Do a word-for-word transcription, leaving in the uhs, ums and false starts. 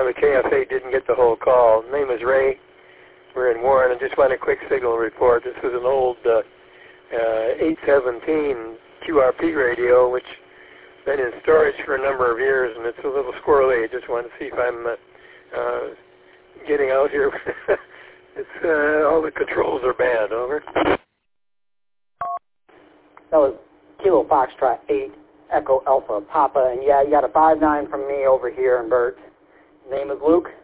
the K F A didn't get the whole call. Name is Ray. We're in Warren. I just want a quick signal report. This was an old uh, uh, eight seventeen Q R P radio, which has been in storage for a number of years, and it's a little squirrely. I just want to see if I'm uh, uh, getting out here. it's uh, all the controls are bad. Over. That was Kilo Foxtrot eight, Echo Alpha Papa, and yeah, you got a five nine from me over here, and Bert. Name is Luke.